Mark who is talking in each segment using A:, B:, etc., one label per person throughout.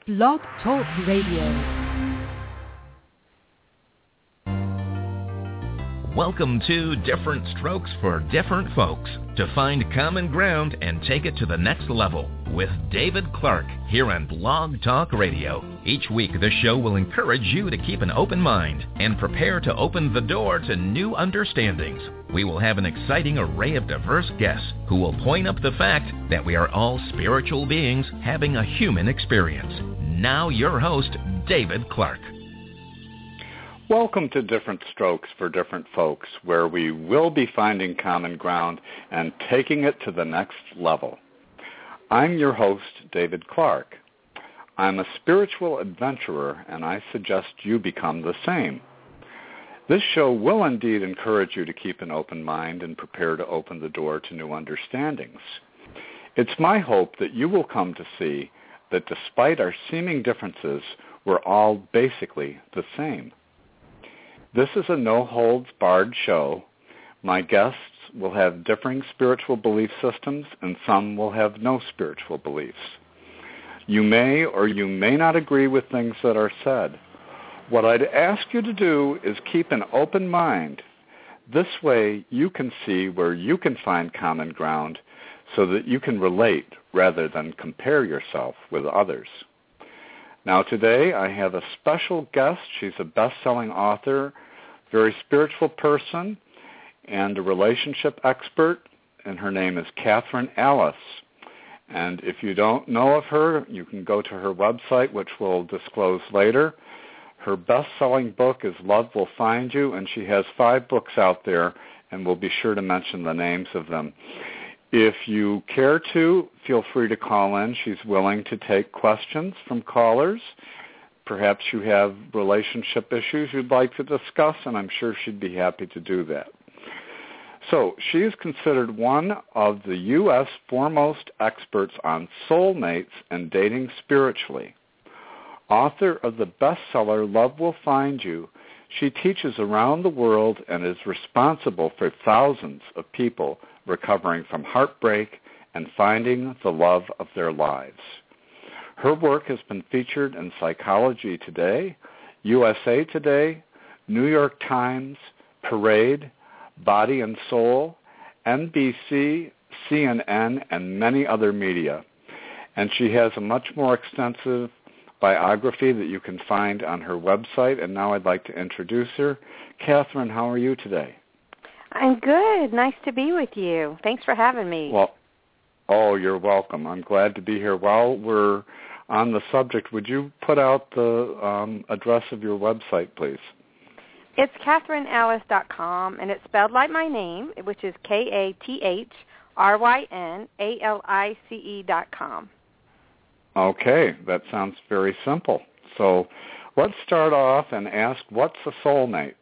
A: Blog Talk Radio.
B: Welcome to Different Strokes for Different Folks, to find common ground and take it to the next level with David Clark here on Blog Talk Radio. Each week, this show will encourage you to keep an open mind and prepare to open the door to new understandings. We will have an exciting array of diverse guests who will point up the fact that we are all spiritual beings having a human experience. Now your host, David Clark.
C: Welcome to Different Strokes for Different Folks, where we will be finding common ground and taking it to the next level. I'm your host, David Clark. I'm a spiritual adventurer, and I suggest you become the same. This show will indeed encourage you to keep an open mind and prepare to open the door to new understandings. It's my hope that you will come to see that despite our seeming differences, we're all basically the same. This is a no-holds-barred show. My guests will have differing spiritual belief systems, and some will have no spiritual beliefs. You may or you may not agree with things that are said. What I'd ask you to do is keep an open mind. This way you can see where you can find common ground so that you can relate rather than compare yourself with others. Now today I have a special guest. She's a best-selling author, very spiritual person, and a relationship expert, and her name is Catherine Alice. And if you don't know of her, you can go to her website, which we'll disclose later. Her best-selling book is Love Will Find You, and she has 5 books out there, and we'll be sure to mention the names of them. If you care to, feel free to call in. She's willing to take questions from callers. Perhaps you have relationship issues you'd like to discuss, and I'm sure she'd be happy to do that. So she is considered one of the U.S. foremost experts on soulmates and dating spiritually. Author of the bestseller Love Will Find You, she teaches around the world and is responsible for thousands of people recovering from heartbreak and finding the love of their lives. Her work has been featured in Psychology Today, USA Today, New York Times, Parade, Body and Soul, NBC, CNN, and many other media. And she has a much more extensive biography that you can find on her website. And now I'd like to introduce her. Catherine, how are you today?
D: I'm good. Nice to be with you. Thanks for having me.
C: Well, oh, you're welcome. I'm glad to be here. While we're on the subject, would you put out the address of your website, please?
D: It's CatherineAlice.com, and it's spelled like my name, which is KathrynaLice.com.
C: Okay, that sounds very simple. So let's start off and ask, what's a soulmate?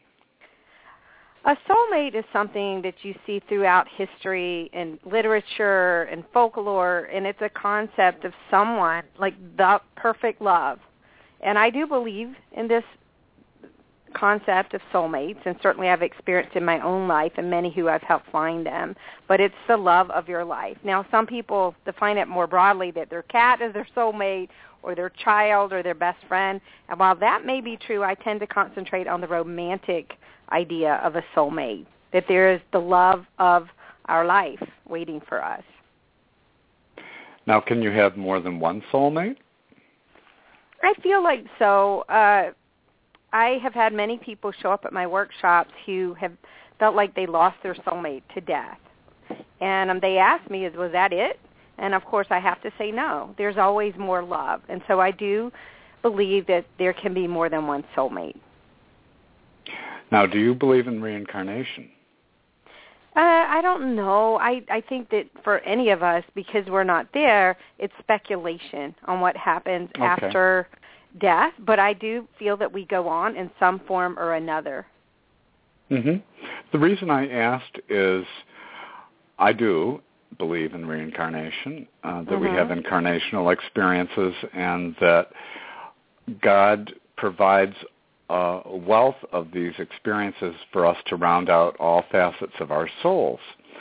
D: A soulmate is something that you see throughout history and literature and folklore, and it's a concept of someone, like the perfect love. And I do believe in this concept of soulmates, and certainly I've experienced in my own life and many who I've helped find them, but it's the love of your life. Now, some people define it more broadly that their cat is their soulmate or their child or their best friend, and while that may be true, I tend to concentrate on the romantic idea of a soulmate, that there is the love of our life waiting for us.
C: Now, can you have more than one soulmate?
D: I feel like so. I have had many people show up at my workshops who have felt like they lost their soulmate to death. And they ask me, was that it? And, of course, I have to say no. There's always more love. And so I do believe that there can be more than one soulmate.
C: Now, do you believe in reincarnation?
D: I don't know. I think that for any of us, because we're not there, it's speculation on what happens after death. But I do feel that we go on in some form or another.
C: Mm-hmm. The reason I asked is I do believe in reincarnation, that we have incarnational experiences, and that God provides a wealth of these experiences for us to round out all facets of our souls.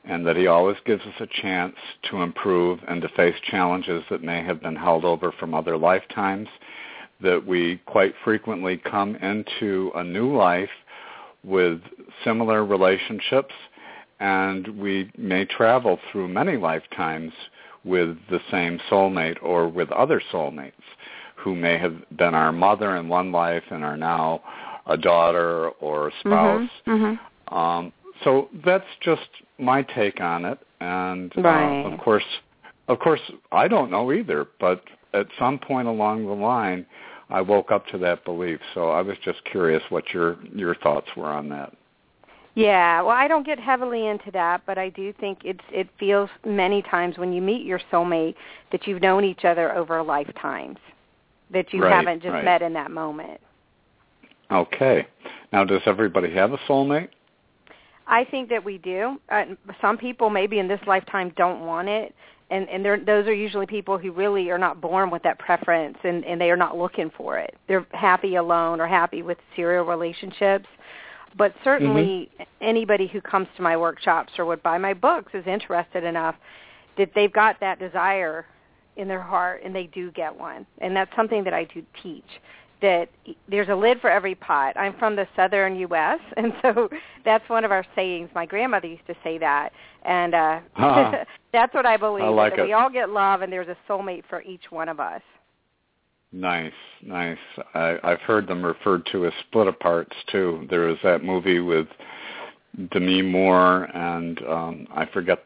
C: and that he always gives us a chance to improve and to face challenges that may have been held over from other lifetimes, that we quite frequently come into a new life with similar relationships, and we may travel through many lifetimes with the same soulmate or with other soulmates who may have been our mother in one life and are now a daughter or a spouse.
D: Mm-hmm. Mm-hmm.
C: So that's just my take on it, and
D: right.
C: Of course, I don't know either. But at some point along the line, I woke up to that belief. So I was just curious what your thoughts were on that.
D: Yeah, well, I don't get heavily into that, but I do think it feels many times when you meet your soulmate that you've known each other over lifetimes, that you haven't just met in that moment.
C: Okay. Now, does everybody have a soulmate?
D: I think that we do. Some people maybe in this lifetime don't want it, and those are usually people who really are not born with that preference, and they are not looking for it. They're happy alone or happy with serial relationships. But certainly anybody who comes to my workshops or would buy my books is interested enough that they've got that desire in their heart, and they do get one. And that's something that I do teach, that there's a lid for every pot. I'm from the southern U.S., and so that's one of our sayings. My grandmother used to say that, and that's what I believe, that we all get love, and there's a soulmate for each one of us.
C: Nice. I've heard them referred to as split aparts, too. There was that movie with Demi Moore and I forget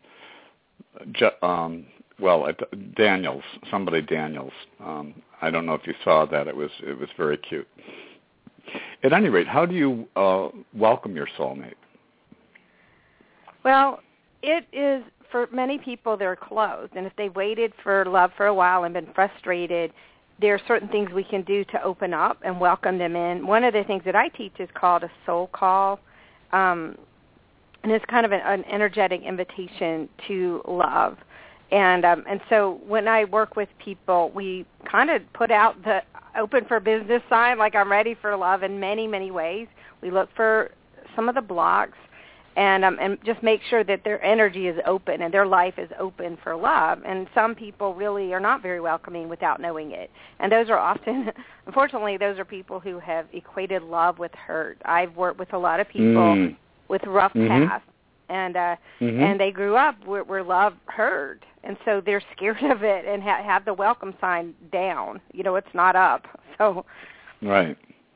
C: Daniels, somebody Daniels. I don't know if you saw that. It was very cute. At any rate, how do you welcome your soulmate?
D: Well, it is, for many people, they're closed. And if they waited for love for a while and been frustrated, there are certain things we can do to open up and welcome them in. One of the things that I teach is called a soul call, and it's kind of an energetic invitation to love. And so when I work with people, we kind of put out the open for business sign, like I'm ready for love in many, many ways. We look for some of the blocks and just make sure that their energy is open and their life is open for love. And some people really are not very welcoming without knowing it. And those are often, unfortunately, those are people who have equated love with hurt. I've worked with a lot of people with rough pasts, and they grew up where love hurt. And so they're scared of it and have the welcome sign down. You know, it's not up. So,
C: right.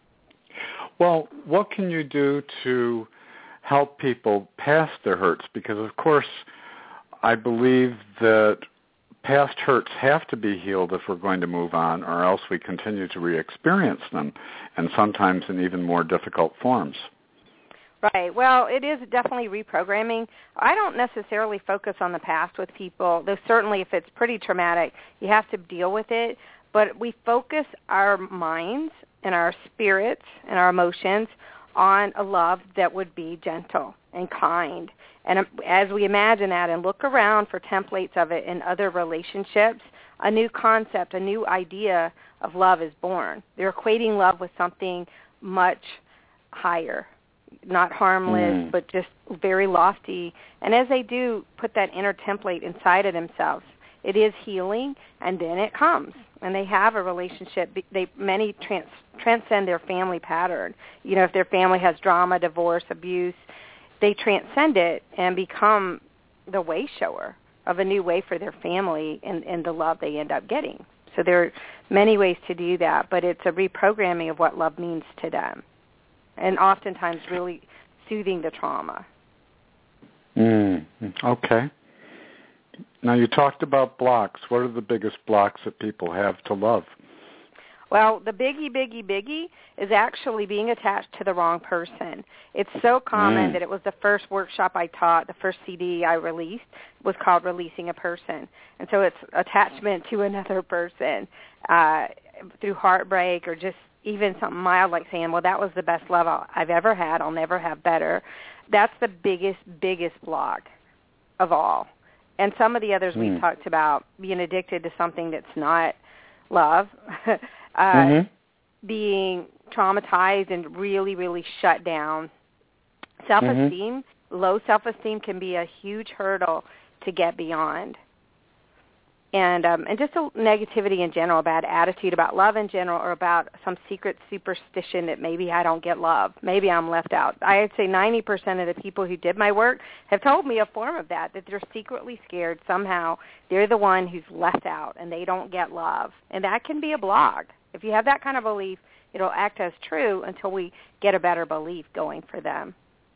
C: Well, what can you do to help people past their hurts? Because, of course, I believe that past hurts have to be healed if we're going to move on, or else we continue to re-experience them, and sometimes in even more difficult forms.
D: Right. Well, it is definitely reprogramming. I don't necessarily focus on the past with people, though certainly if it's pretty traumatic, you have to deal with it. But we focus our minds and our spirits and our emotions on a love that would be gentle and kind. And as we imagine that and look around for templates of it in other relationships, a new concept, a new idea of love is born. They're equating love with something much higher, not harmless, but just very lofty. And as they do put that inner template inside of themselves, it is healing, and then it comes. And they have a relationship. Many transcend their family pattern. You know, if their family has drama, divorce, abuse, they transcend it and become the way shower of a new way for their family and the love they end up getting. So there are many ways to do that, but it's a reprogramming of what love means to them, and oftentimes really soothing the trauma.
C: Okay. Now, you talked about blocks. What are the biggest blocks that people have to love?
D: Well, the biggie is actually being attached to the wrong person. It's so common that it was the first workshop I taught, the first CD I released was called Releasing a Person. And so it's attachment to another person through heartbreak or just even something mild like saying, well, that was the best love I've ever had. I'll never have better. That's the biggest block of all. And some of the others we talked about, being addicted to something that's not love, being traumatized and really, really shut down. Self-esteem low self-esteem can be a huge hurdle to get beyond. And just a negativity in general, a bad attitude about love in general, or about some secret superstition that maybe I don't get love, maybe I'm left out. I'd say 90% of the people who did my work have told me a form of that they're secretly scared somehow they're the one who's left out and they don't get love. And that can be a block. If you have that kind of belief, it'll act as true until we get a better belief going for them.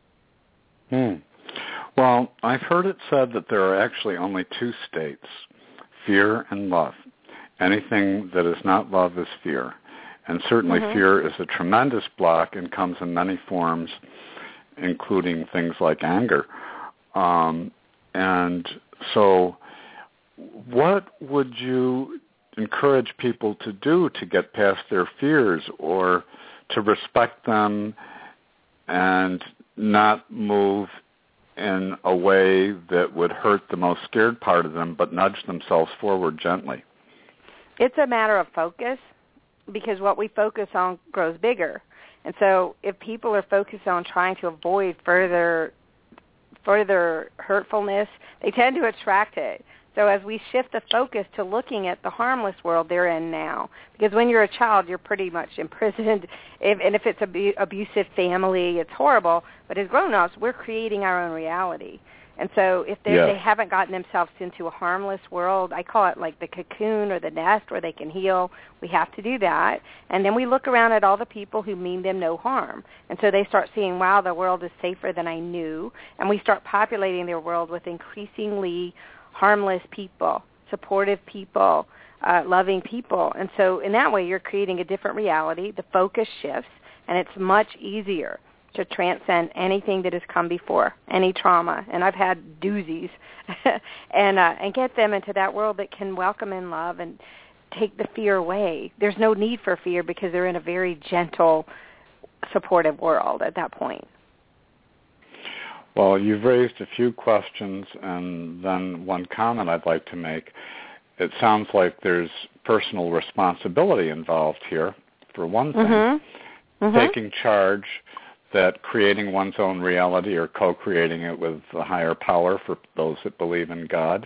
C: Well, I've heard it said that there are actually only two states, fear and love. Anything that is not love is fear. And certainly fear is a tremendous block and comes in many forms, including things like anger. And so what would you encourage people to do to get past their fears, or to respect them and not move in a way that would hurt the most scared part of them, but nudge themselves forward gently?
D: It's a matter of focus, because what we focus on grows bigger. And so if people are focused on trying to avoid further hurtfulness, they tend to attract it. So as we shift the focus to looking at the harmless world they're in now, because when you're a child, you're pretty much imprisoned, and if it's an abusive family, it's horrible. But as grown-ups, we're creating our own reality. And so if they haven't gotten themselves into a harmless world, I call it like the cocoon or the nest where they can heal, we have to do that. And then we look around at all the people who mean them no harm. And so they start seeing, wow, the world is safer than I knew. And we start populating their world with increasingly harmless people, supportive people, loving people. And so in that way, you're creating a different reality. The focus shifts, and it's much easier to transcend anything that has come before, any trauma. And I've had doozies, and get them into that world that can welcome in love and take the fear away. There's no need for fear because they're in a very gentle, supportive world at that point.
C: Well, you've raised a few questions and then one comment I'd like to make. It sounds like there's personal responsibility involved here, for one thing. Taking charge, that creating one's own reality or co-creating it with a higher power for those that believe in God.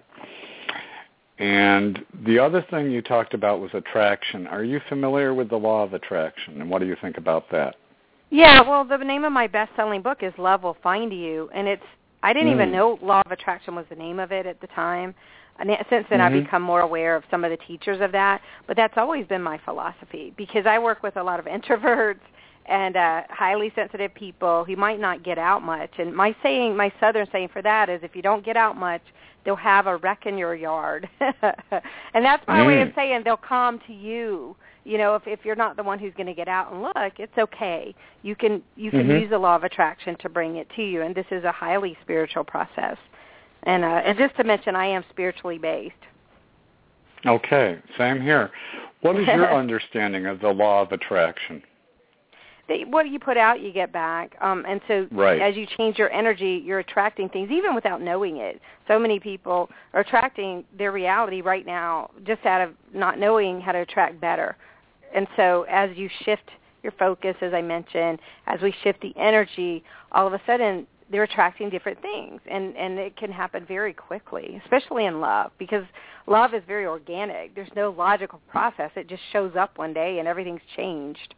C: And the other thing you talked about was attraction. Are you familiar with the law of attraction, and what do you think about that?
D: Yeah, well, the name of my best-selling book is Love Will Find You, and I didn't even know Law of Attraction was the name of it at the time. And since then, I've become more aware of some of the teachers of that, but that's always been my philosophy, because I work with a lot of introverts and highly sensitive people who might not get out much. And my southern saying for that is, if you don't get out much, they'll have a wreck in your yard. And that's my way of saying they'll come to you. You know, if you're not the one who's going to get out and look, it's okay. You can use the law of attraction to bring it to you, and this is a highly spiritual process. And just to mention, I am spiritually based.
C: Okay, same here. What is your understanding of the law of attraction?
D: What you put out, you get back. And so as you change your energy, you're attracting things, even without knowing it. So many people are attracting their reality right now just out of not knowing how to attract better. And so as you shift your focus, as I mentioned, as we shift the energy, all of a sudden they're attracting different things. And it can happen very quickly, especially in love, because love is very organic. There's no logical process. It just shows up one day and everything's changed.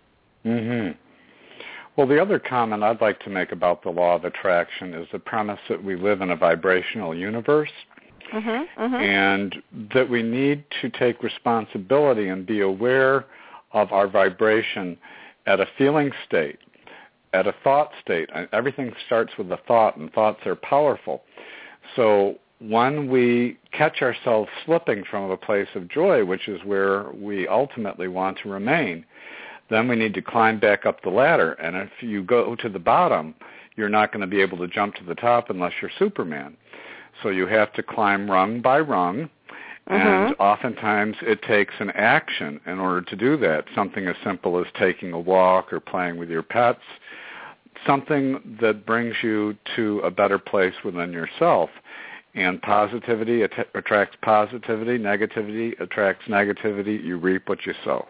C: Well, the other comment I'd like to make about the law of attraction is the premise that we live in a vibrational universe, and that we need to take responsibility and be aware of our vibration at a feeling state, at a thought state. Everything starts with a thought, and thoughts are powerful. So when we catch ourselves slipping from a place of joy, which is where we ultimately want to remain, then we need to climb back up the ladder. And if you go to the bottom, you're not going to be able to jump to the top unless you're Superman. So you have to climb rung by rung, and oftentimes it takes an action in order to do that, something as simple as taking a walk or playing with your pets, something that brings you to a better place within yourself. And positivity attracts positivity, negativity attracts negativity. You reap what you sow.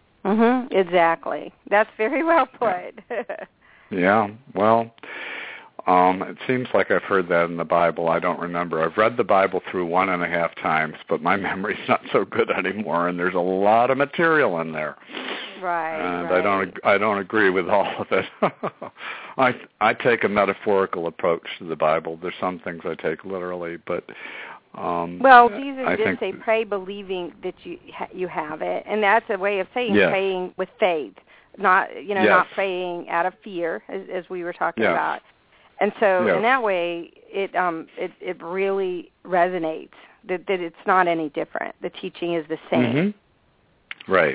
D: Exactly. That's very well put.
C: Yeah. Well, It seems like I've heard that in the Bible. I don't remember. I've read the Bible through 1.5 times, but my memory's not so good anymore, and there's a lot of material in there.
D: Right.
C: And
D: right.
C: I don't agree with all of it. I take a metaphorical approach to the Bible. There's some things I take literally, but
D: well, Jesus
C: I
D: did
C: think
D: say, "Pray, believing that you have it," and that's a way of saying
C: yes.
D: praying with faith, not
C: yes.
D: not praying out of fear, as we were talking
C: yes.
D: about. And so,
C: yes.
D: in that way, it really resonates that it's not any different. The teaching is the same.
C: Mm-hmm. Right.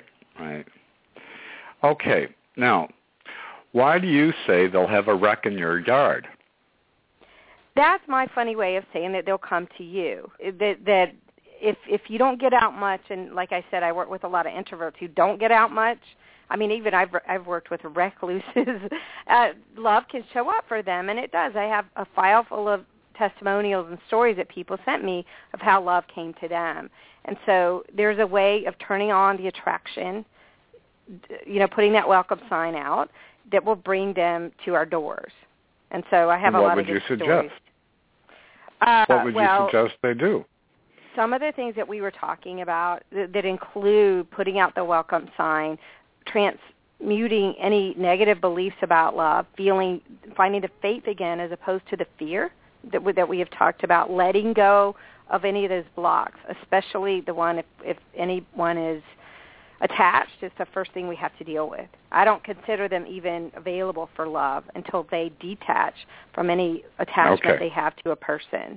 C: Okay. Now, why do you say they'll have a wreck in your yard?
D: That's my funny way of saying that they'll come to you. That if you don't get out much, and like I said, I work with a lot of introverts who don't get out much. I mean, even I've worked with recluses. Love can show up for them, and it does. I have a file full of testimonials and stories that people sent me of how love came to them. And so there's a way of turning on the attraction, putting that welcome sign out that will bring them to our doors. And so I have a lot of good stories.
C: What would you suggest they do?
D: Some of the things that we were talking about that include putting out the welcome sign, transmuting any negative beliefs about love, finding the faith again as opposed to the fear that we have talked about, letting go of any of those blocks, especially the one if anyone is attached. It's the first thing we have to deal with. I don't consider them even available for love until they detach from any attachment they have to a person.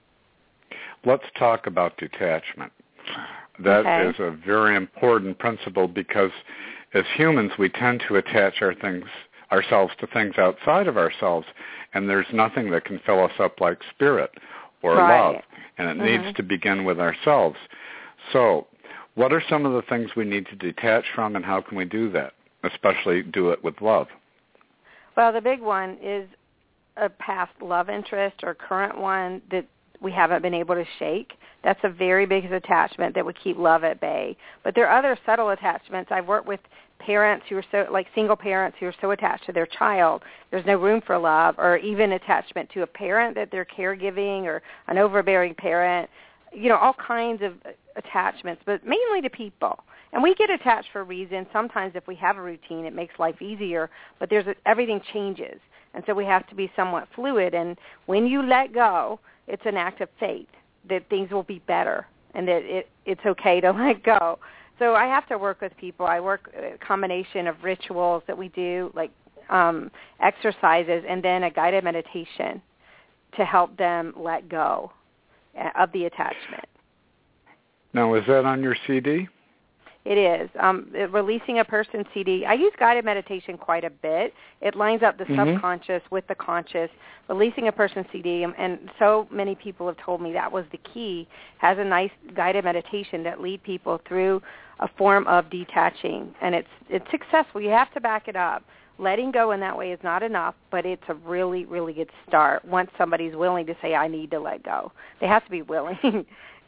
C: Let's talk about detachment. That is a very important principle because as humans we tend to attach ourselves to things outside of ourselves, and there's nothing that can fill us up like spirit or love, and it needs to begin with ourselves. So what are some of the things we need to detach from, and how can we do that, especially do it with love?
D: Well, the big one is a past love interest or current one that we haven't been able to shake. That's a very big attachment that would keep love at bay. But there are other subtle attachments. I've worked with parents who are single parents who are so attached to their child, there's no room for love, or even attachment to a parent that they're caregiving, or an overbearing parent, all kinds of attachments, but mainly to people. And we get attached for a reason. Sometimes if we have a routine, it makes life easier, but everything changes. And so we have to be somewhat fluid. And when you let go, it's an act of faith that things will be better and that it's okay to let go. So I have to work with people. I work a combination of rituals that we do, like exercises, and then a guided meditation to help them let go of the attachment.
C: Now, is that on your CD?
D: It is. Releasing a Person CD. I use guided meditation quite a bit. It lines up the subconscious with the conscious. Releasing a Person CD, and so many people have told me that was the key, has a nice guided meditation that lead people through a form of detaching. And it's successful. You have to back it up. Letting go in that way is not enough, but it's a really, really good start once somebody's willing to say, I need to let go. They have to be willing.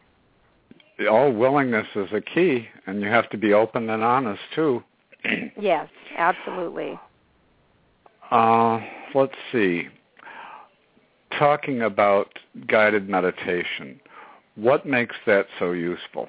C: All willingness is a key, and you have to be open and honest, too.
D: Yes, absolutely.
C: Let's see. Talking about guided meditation, what makes that so useful?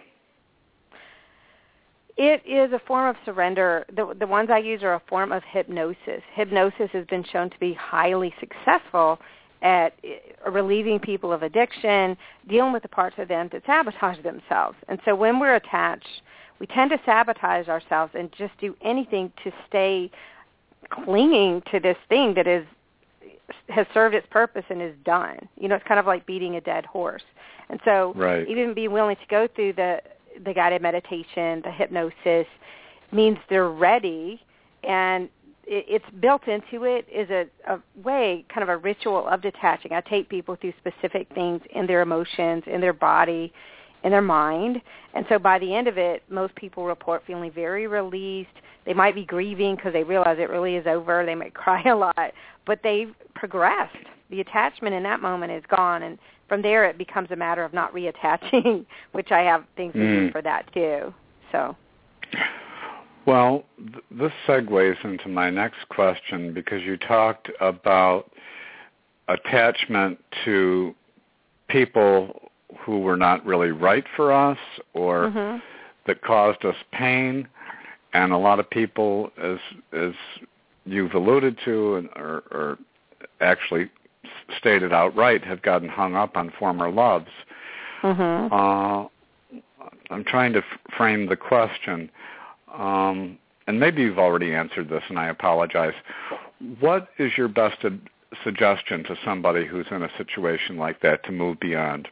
D: It is a form of surrender. The ones I use are a form of hypnosis. Hypnosis has been shown to be highly successful at relieving people of addiction, dealing with the parts of them that sabotage themselves. And so when we're attached, we tend to sabotage ourselves and just do anything to stay clinging to this thing that has served its purpose and is done. It's kind of like beating a dead horse. And so even being willing to go through the guided meditation, the hypnosis, means they're ready, and it's built into it is a way, kind of a ritual of detaching. I take people through specific things in their emotions, in their body, in their mind. And so by the end of it, most people report feeling very released. They might be grieving because they realize it really is over. They might cry a lot, but they've progressed. The attachment in that moment is gone, and from there it becomes a matter of not reattaching, which I have things to do for that too. So.
C: Well, this segues into my next question, because you talked about attachment to people who were not really right for us or that caused us pain. And a lot of people, as you've alluded to or actually stated outright, have gotten hung up on former loves. I'm trying to frame the question, and maybe you've already answered this, and I apologize. What is your best suggestion to somebody who's in a situation like that to move beyond?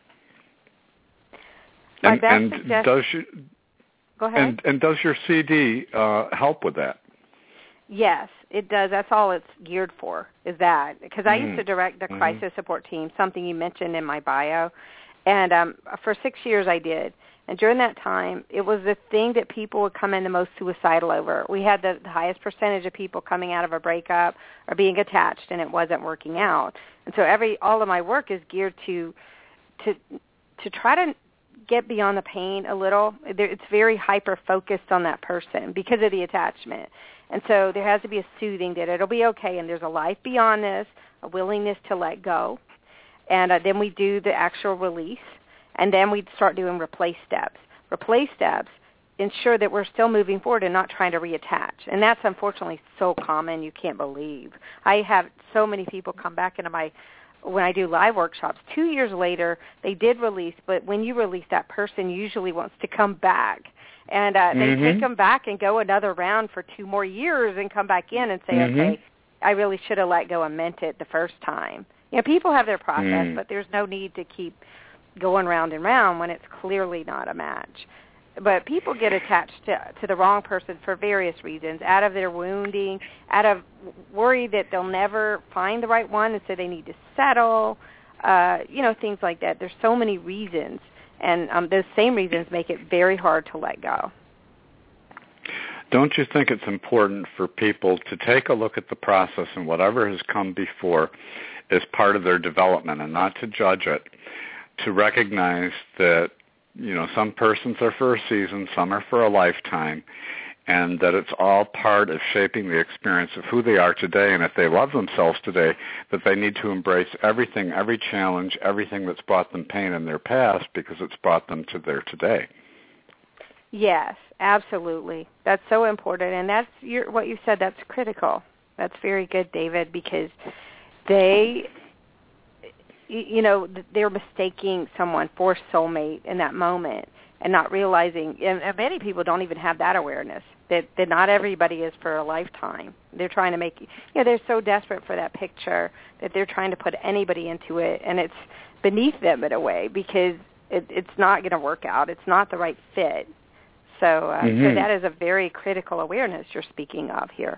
D: My
C: And,
D: best
C: and
D: suggestion.
C: does you,
D: Go ahead.
C: and does your CD help with that?
D: Yes, it does. That's all it's geared for, is that. Because I used to direct the crisis support team, something you mentioned in my bio. And for 6 years I did. And during that time, it was the thing that people would come in the most suicidal over. We had the highest percentage of people coming out of a breakup or being attached, and it wasn't working out. And so all of my work is geared to try to get beyond the pain a little. It's very hyper-focused on that person because of the attachment. And so there has to be a soothing that it'll be okay, and there's a life beyond this, a willingness to let go. And then we do the actual release, and then we start doing replace steps. Replace steps ensure that we're still moving forward and not trying to reattach. And that's unfortunately so common you can't believe. I have so many people come back into when I do live workshops, 2 years later, they did release, but when you release, that person usually wants to come back. And they take them back and go another round for 2 more years and come back in and say, okay, I really should have let go and meant it the first time. You know, people have their process, but there's no need to keep going round and round when it's clearly not a match. But people get attached to the wrong person for various reasons, out of their wounding, out of worry that they'll never find the right one, and so they need to settle, things like that. There's so many reasons, and those same reasons make it very hard to let go.
C: Don't you think it's important for people to take a look at the process and whatever has come before as part of their development and not to judge it, to recognize that, some persons are for a season, some are for a lifetime, and that it's all part of shaping the experience of who they are today, and if they love themselves today, that they need to embrace everything, every challenge, everything that's brought them pain in their past because it's brought them to their today.
D: Yes, absolutely. That's so important, and that's what you said, that's critical. That's very good, David, because they're mistaking someone for soulmate in that moment and not realizing, and many people don't even have that awareness, that not everybody is for a lifetime. They're trying to make, they're so desperate for that picture that they're trying to put anybody into it, and it's beneath them in a way because it's not going to work out. It's not the right fit. So that is a very critical awareness you're speaking of here.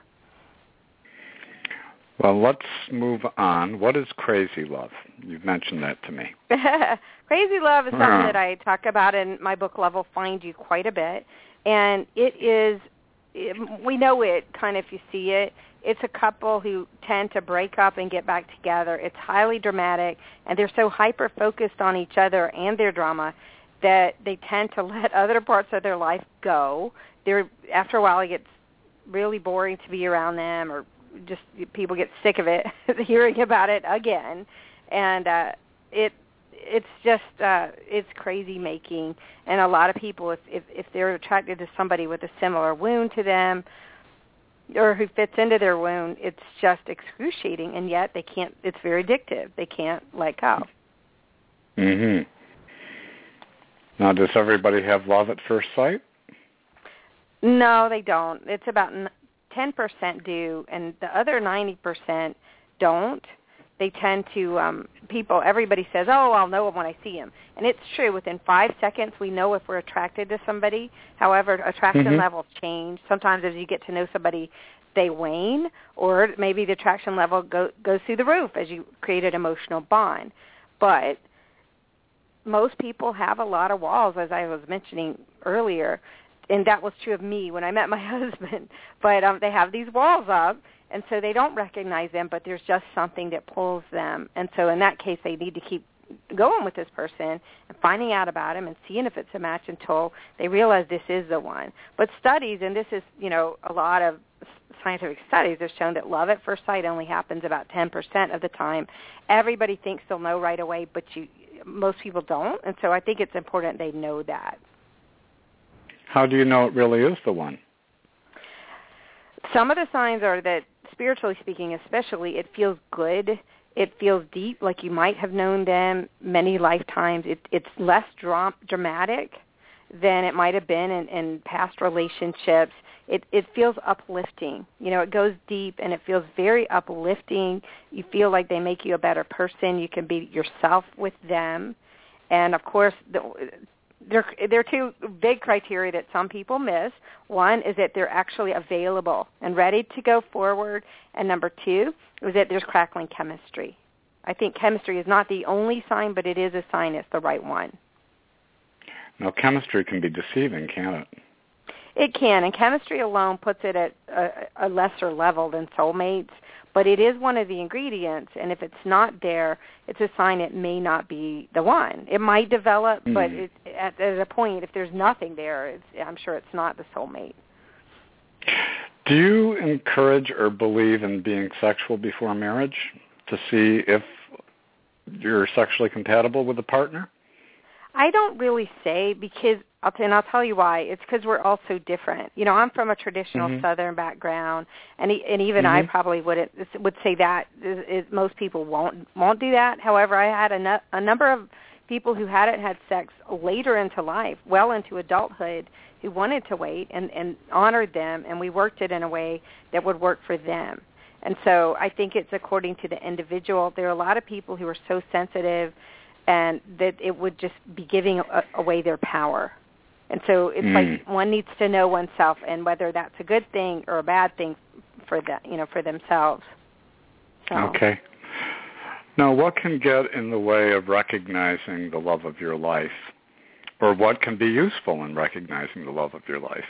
C: Well, let's move on. What is crazy love? You've mentioned that to me.
D: Crazy love is something that I talk about in my book, Love Will Find You, quite a bit. And we know it kind of if you see it. It's a couple who tend to break up and get back together. It's highly dramatic, and they're so hyper-focused on each other and their drama that they tend to let other parts of their life go. After a while, it gets really boring to be around them, or just people get sick of it, hearing about it again. And it's crazy making. And a lot of people, if they're attracted to somebody with a similar wound to them or who fits into their wound, it's just excruciating, and yet they can't. It's very addictive. They can't let go.
C: Mm-hmm. Now, does everybody have love at first sight?
D: No, they don't. It's about 10% do, and the other 90% don't. They tend to, everybody says, I'll know him when I see him. And it's true. Within 5 seconds, we know if we're attracted to somebody. However, attraction levels change. Sometimes as you get to know somebody, they wane, or maybe the attraction level goes through the roof as you create an emotional bond. But most people have a lot of walls, as I was mentioning earlier, and that was true of me when I met my husband. But they have these walls up, and so they don't recognize them, but there's just something that pulls them. And so in that case, they need to keep, going with this person and finding out about him and seeing if it's a match until they realize this is the one. But studies, and this is, a lot of scientific studies have shown that love at first sight only happens about 10% of the time. Everybody thinks they'll know right away, but most people don't, and so I think it's important they know that.
C: How do you know it really is the one?
D: Some of the signs are that, spiritually speaking especially, it feels good. It feels deep, like you might have known them many lifetimes. It's less dramatic than it might have been in past relationships. It feels uplifting. It goes deep, and it feels very uplifting. You feel like they make you a better person. You can be yourself with them. And, of course, there are two big criteria that some people miss. One is that they're actually available and ready to go forward. And number two is that there's crackling chemistry. I think chemistry is not the only sign, but it is a sign it's the right one.
C: Now, chemistry can be deceiving, can't it?
D: It can, and chemistry alone puts it at a lesser level than soulmates, but it is one of the ingredients, and if it's not there, it's a sign it may not be the one. It might develop, but at a point, if there's nothing there, I'm sure it's not the soulmate.
C: Do you encourage or believe in being sexual before marriage to see if you're sexually compatible with a partner?
D: I don't really say, because I'll tell you why. It's because we're all so different. I'm from a traditional Southern background, and even I probably would say that most people won't do that. However, I had a number of people who hadn't had sex later into life, well into adulthood, who wanted to wait and honored them, and we worked it in a way that would work for them. And so I think it's according to the individual. There are a lot of people who are so sensitive, and that it would just be giving away their power. And so it's like one needs to know oneself, and whether that's a good thing or a bad thing for for themselves. So.
C: Okay. Now, what can get in the way of recognizing the love of your life, or what can be useful in recognizing the love of your life?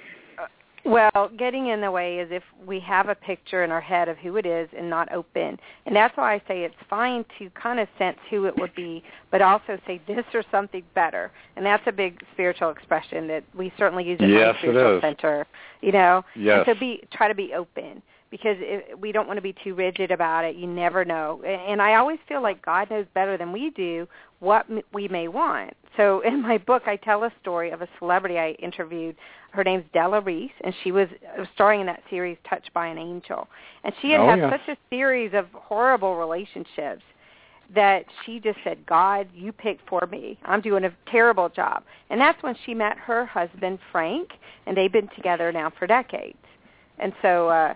D: Well, getting in the way is if we have a picture in our head of who it is and not open. And that's why I say it's fine to kind of sense who it would be, but also say this or something better. And that's a big spiritual expression that we certainly use at my spiritual center. Yes. And so try to be open, because we don't want to be too rigid about it. You never know. And I always feel like God knows better than we do what we may want. So in my book, I tell a story of a celebrity I interviewed. Her name's Della Reese, and she was starring in that series Touched by an Angel. And she had such a series of horrible relationships that she just said, God, you picked for me. I'm doing a terrible job. And that's when she met her husband, Frank, and they've been together now for decades. And so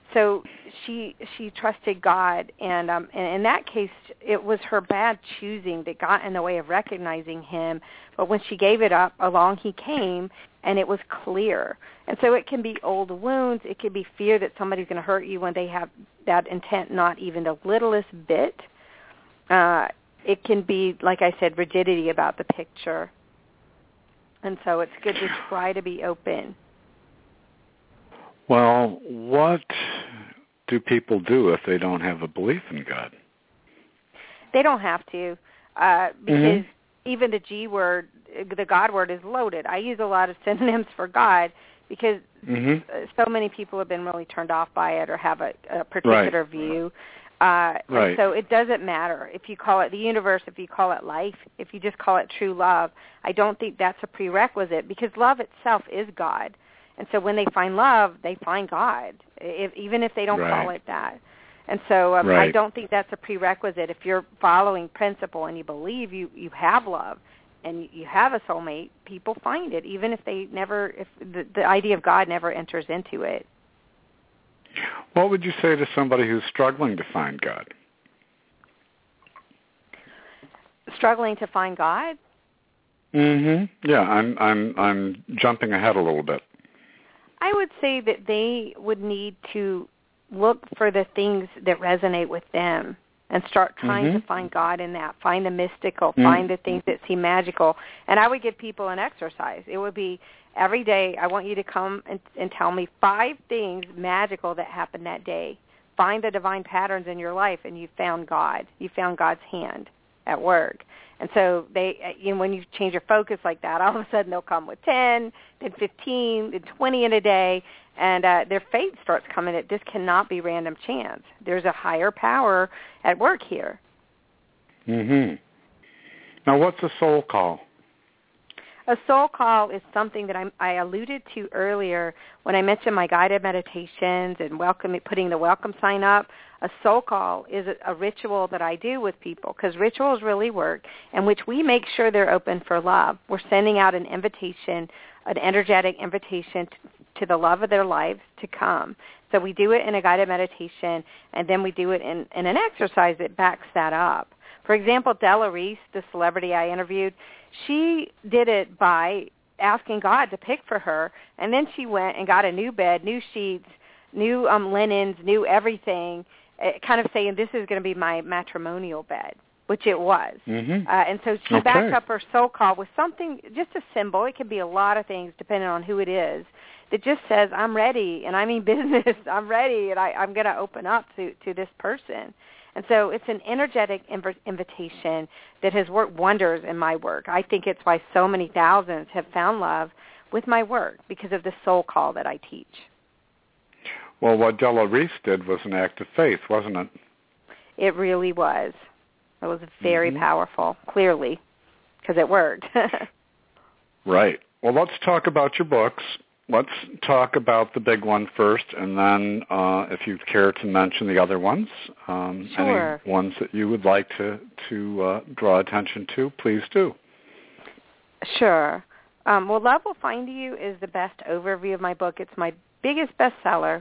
D: she trusted God, and in that case, it was her bad choosing that got in the way of recognizing him. But when she gave it up, along he came, and it was clear. And so it can be old wounds. It can be fear that somebody's going to hurt you when they have that intent, not even the littlest bit. It can be, like I said, rigidity about the picture. And so it's good to try to be open.
C: Well, what do people do if they don't have a belief in God?
D: They don't have to, because even the G word, the God word, is loaded. I use a lot of synonyms for God because so many people have been really turned off by it or have a particular view. And so it doesn't matter if you call it the universe, if you call it life, if you just call it true love. I don't think that's a prerequisite, because love itself is God. And so when they find love, they find God, even if they don't call it that. And so I don't think that's a prerequisite. If you're following principle and you believe you have love and you have a soulmate, people find it, even if if the idea of God never enters into it.
C: What would you say to somebody who's struggling to find God?
D: Struggling to find God?
C: Yeah, I'm jumping ahead a little bit.
D: I would say that they would need to look for the things that resonate with them and start trying to find God in that, find the mystical, find the things that seem magical. And I would give people an exercise. It would be every day, I want you to come and tell me 5 things magical that happened that day. Find the divine patterns in your life, and you found God. You found God's hand. at work. And so when you change your focus like that, all of a sudden they'll come with 10, then 15, then 20 in a day, and their fate starts coming. This cannot be random chance. There's a higher power at work here.
C: Mm-hmm. Now, what's a soul call?
D: A soul call is something that I alluded to earlier when I mentioned my guided meditations and putting the welcome sign up. A soul call is a ritual that I do with people, because rituals really work, in which we make sure they're open for love. We're sending out an invitation, an energetic invitation to the love of their lives to come. So we do it in a guided meditation, and then we do it in an exercise that backs that up. For example, Della Reese, the celebrity I interviewed, she did it by asking God to pick for her, and then she went and got a new bed, new sheets, new linens, new everything, kind of saying, this is going to be my matrimonial bed, which it was.
C: Mm-hmm.
D: And so she backed up her soul call with something, just a symbol. It can be a lot of things depending on who it is, that just says, I'm ready, and I mean business. I'm ready, and I'm going to open up to this person. And so it's an energetic invitation that has worked wonders in my work. I think it's why so many thousands have found love with my work, because of the soul call that I teach.
C: Well, what Della Reese did was an act of faith, wasn't it?
D: It really was. It was very powerful, clearly, because it worked.
C: Right. Well, let's talk about your books. Let's talk about the big one first, and then if you care to mention the other ones,
D: Sure.
C: Any ones that you would like to draw attention to, please do.
D: Sure. Well, Love Will Find You is the best overview of my book. It's my biggest bestseller,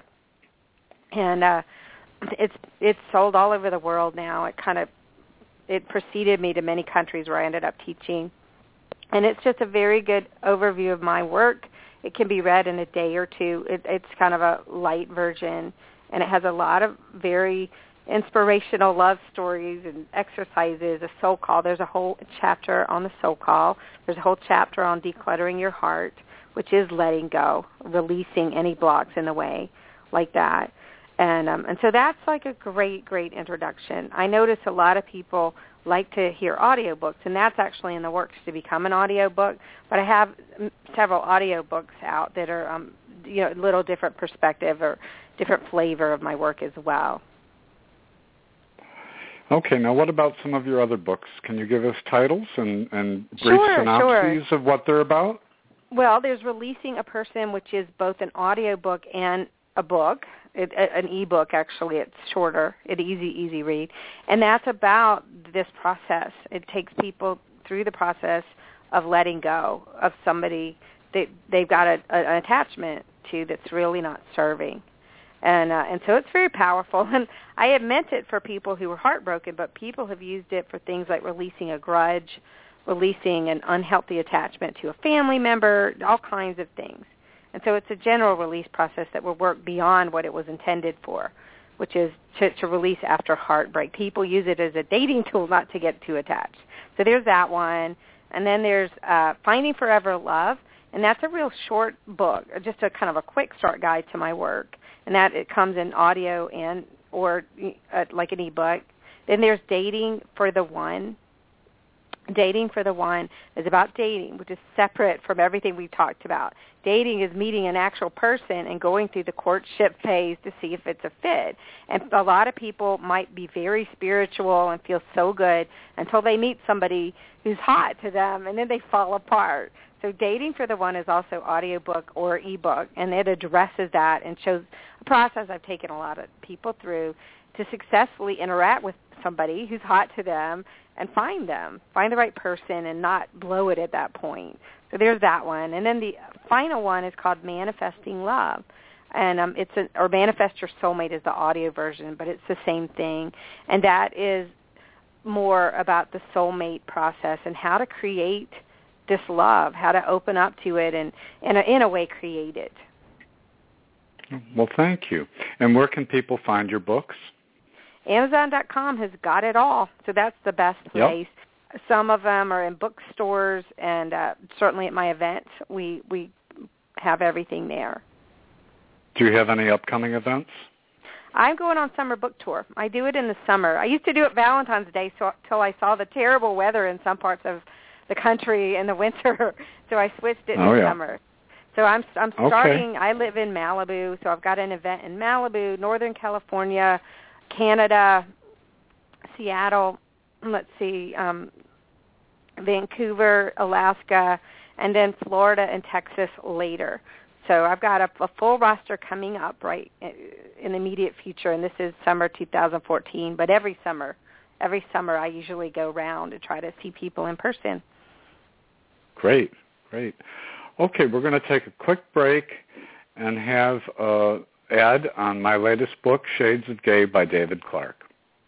D: and it's sold all over the world now. It preceded me to many countries where I ended up teaching, and it's just a very good overview of my work. It can be read in a day or two. It's kind of a light version, and it has a lot of very inspirational love stories and exercises, a soul call. There's a whole chapter on the soul call. There's a whole chapter on decluttering your heart, which is letting go, releasing any blocks in the way like that. And so that's like a great, great introduction. I notice a lot of people like to hear audiobooks, and that's actually in the works to become an audiobook. But I have several audiobooks out that are, a little different perspective or different flavor of my work as well.
C: Okay, now what about some of your other books? Can you give us titles and brief synopses of what they're about?
D: Well, there's Releasing a Person, which is both an audiobook and a book. An e-book, actually. It's shorter. It's easy read. And that's about this process. It takes people through the process of letting go of somebody that they've got an attachment to that's really not serving. And so it's very powerful. And I had meant it for people who were heartbroken, but people have used it for things like releasing a grudge, releasing an unhealthy attachment to a family member, all kinds of things. And so it's a general release process that will work beyond what it was intended for, which is to release after heartbreak. People use it as a dating tool not to get too attached. So there's that one. And then there's Finding Forever Love, and that's a real short book, just a kind of a quick start guide to my work. And that it comes in audio or like an e-book. Then there's Dating for the One. Dating for the One is about dating, which is separate from everything we talked about. Dating is meeting an actual person and going through the courtship phase to see if it's a fit. And a lot of people might be very spiritual and feel so good until they meet somebody who's hot to them, and then they fall apart. So Dating for the One is also audiobook or ebook, and it addresses that and shows a process I've taken a lot of people through to successfully interact with somebody who's hot to them and find the right person and not blow it at that point. So there's that one. And then the final one is called Manifesting Love. And or Manifest Your Soulmate is the audio version, but it's the same thing. And that is more about the soulmate process and how to create this love, how to open up to it and in a way create it.
C: Well, thank you. And where can people find your books?
D: Amazon.com has got it all, so that's the best place.
C: Yep.
D: Some of them are in bookstores, and certainly at my events, we have everything there.
C: Do you have any upcoming events?
D: I'm going on summer book tour. I do it in the summer. I used to do it Valentine's Day till I saw the terrible weather in some parts of the country in the winter, so I switched it to summer. So I'm starting. Okay. I live in Malibu, so I've got an event in Malibu, Northern California, Canada, Seattle. Let's see, Vancouver, Alaska, and then Florida and Texas later. So I've got a full roster coming up right in the immediate future, and this is summer 2014. But every summer I usually go around and try to see people in person.
C: Great. Okay, we're going to take a quick break and have an ad on my latest book, Shades of Gay by David Clark.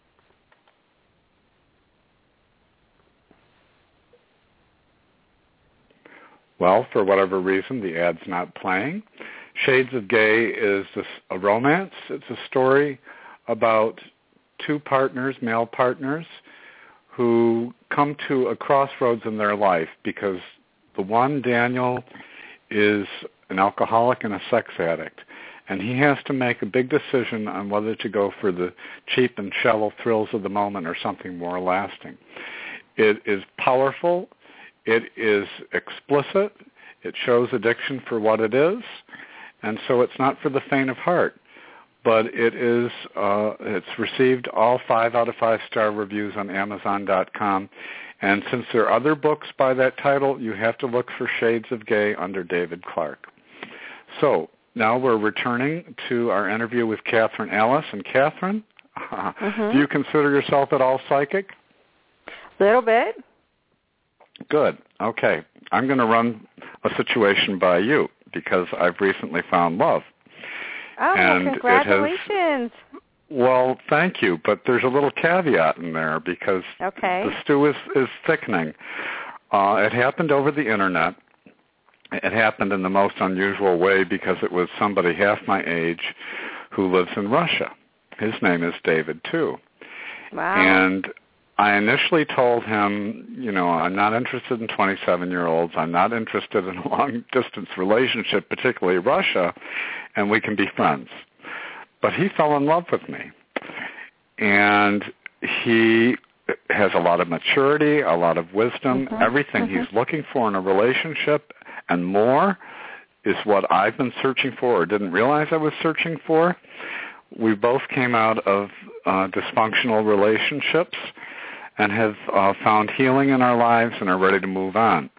C: Well, for whatever reason, the ad's not playing. Shades of Gay is a romance. It's a story about two partners, male partners, who come to a crossroads in their life because the one, Daniel, is an alcoholic and a sex addict, and he has to make a big decision on whether to go for the cheap and shallow thrills of the moment or something more lasting. It is powerful. It is explicit. It shows addiction for what it is, and so it's not for the faint of heart. But it is. It's received all 5 out of 5-star reviews on Amazon.com, and since there are other books by that title, you have to look for Shades of Gay under David Clark. So now we're returning to our interview with Catherine Ellis. And Catherine, do you consider yourself at all psychic?
D: A little bit.
C: Good. Okay. I'm going to run a situation by you because I've recently found love.
D: Oh, and congratulations.
C: Well, thank you, but there's a little caveat in there because the stew is thickening. It happened over the Internet. It happened in the most unusual way because it was somebody half my age who lives in Russia. His name is David, too.
D: Wow.
C: And I initially told him, I'm not interested in 27-year-olds. I'm not interested in a long-distance relationship, particularly Russia, and we can be friends. But he fell in love with me. And he has a lot of maturity, a lot of wisdom. Everything he's looking for in a relationship and more is what I've been searching for or didn't realize I was searching for. We both came out of dysfunctional relationships and have found healing in our lives and are ready to move on.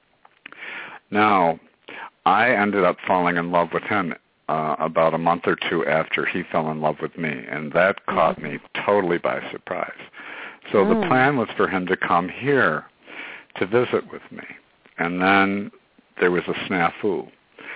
C: Now, I ended up falling in love with him about a month or two after he fell in love with me, and that caught me totally by surprise. So the plan was for him to come here to visit with me, and then there was a snafu.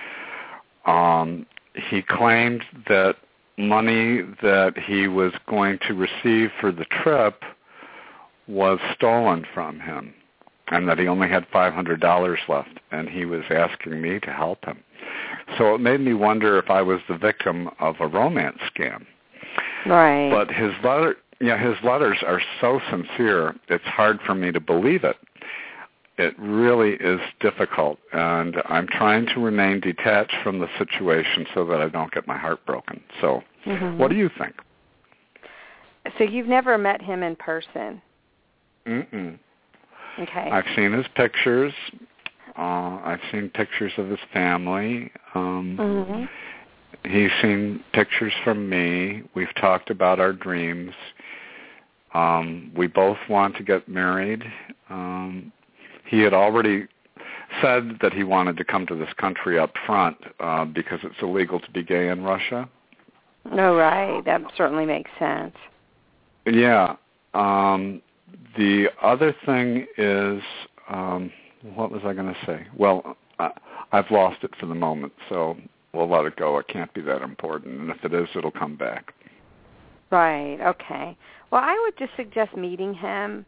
C: He claimed that money that he was going to receive for the trip was stolen from him, and that he only had $500 left, and he was asking me to help him. So it made me wonder if I was the victim of a romance scam.
D: Right.
C: But his letters are so sincere, it's hard for me to believe it. It really is difficult, and I'm trying to remain detached from the situation so that I don't get my heart broken. So what do you think?
D: So you've never met him in person?
C: Mm-mm.
D: Okay.
C: I've seen his pictures. I've seen pictures of his family. He's seen pictures from me. We've talked about our dreams. We both want to get married. He had already said that he wanted to come to this country up front because it's illegal to be gay in Russia.
D: Oh, right. That certainly makes sense.
C: Yeah. The other thing is, what was I going to say? Well, I've lost it for the moment, so we'll let it go. It can't be that important, and if it is, it'll come back.
D: Right, okay. Well, I would just suggest meeting him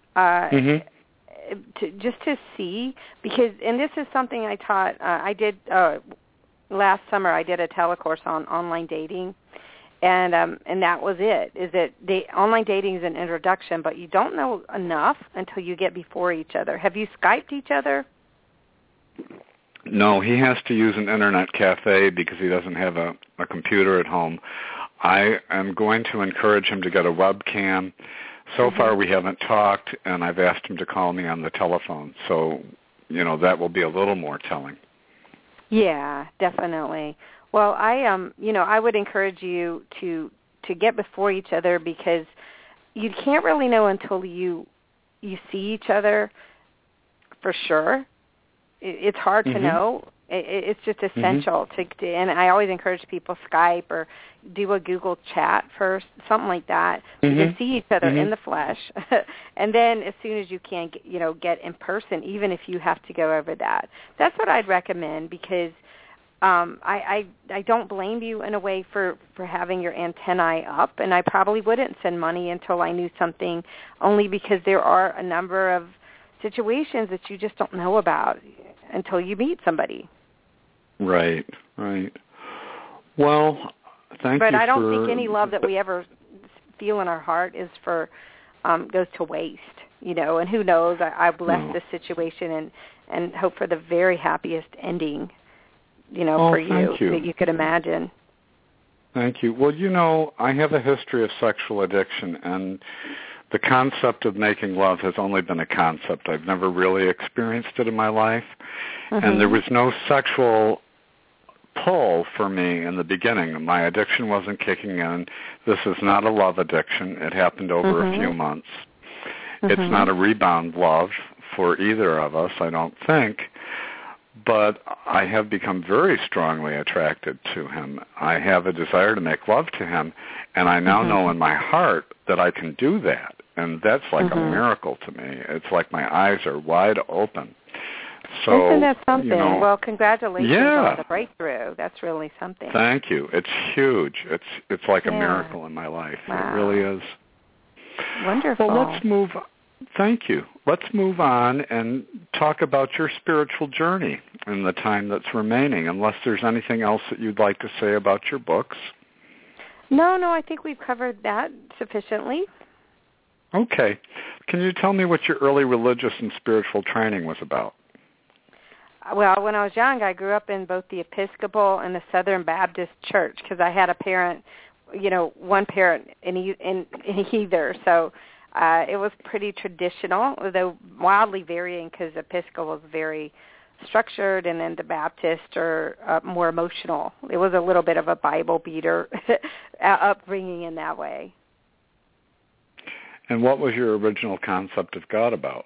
D: just to see, because, and this is something I taught, I did, last summer I did a telecourse on online dating, and that was it, is that online dating is an introduction, but you don't know enough until you get before each other. Have you Skyped each other?
C: No, he has to use an internet cafe because he doesn't have a computer at home. I am going to encourage him to get a webcam. So far we haven't talked, and I've asked him to call me on the telephone. So, that will be a little more telling.
D: Yeah, definitely. Well, I would encourage you to get before each other, because you can't really know until you see each other for sure. It's hard to know. It's just essential to, and I always encourage people Skype or do a Google chat first, something like that. You can see each other in the flesh, and then as soon as you can, get in person, even if you have to go over that. That's what I'd recommend, because I don't blame you in a way for having your antennae up, and I probably wouldn't send money until I knew something, only because there are a number of situations that you just don't know about until you meet somebody.
C: Right. Well, thank you.
D: But I don't think any love that we ever feel in our heart is goes to waste, and who knows, I bless this situation and hope for the very happiest ending, for you that you could imagine.
C: Thank you. Well, I have a history of sexual addiction, and the concept of making love has only been a concept. I've never really experienced it in my life, and there was no sexual pull for me in the beginning. My addiction wasn't kicking in. This is not a love addiction. It happened over a few months. It's not a rebound love for either of us, I don't think, but I have become very strongly attracted to him. I have a desire to make love to him, and I now know in my heart that I can do that, and that's like a miracle to me. It's like my eyes are wide open. So,
D: isn't that something? Well, congratulations on the breakthrough. That's really something.
C: Thank you. It's huge. It's like a miracle in my life. Wow. It really is.
D: Wonderful.
C: Well, thank you. Let's move on and talk about your spiritual journey in the time that's remaining, unless there's anything else that you'd like to say about your books.
D: No, I think we've covered that sufficiently.
C: Okay. Can you tell me what your early religious and spiritual training was about?
D: Well, when I was young, I grew up in both the Episcopal and the Southern Baptist Church, because I had a parent, one parent in either. So it was pretty traditional, though wildly varying, because Episcopal is very structured, and then the Baptist are more emotional. It was a little bit of a Bible beater upbringing in that way.
C: And what was your original concept of God about?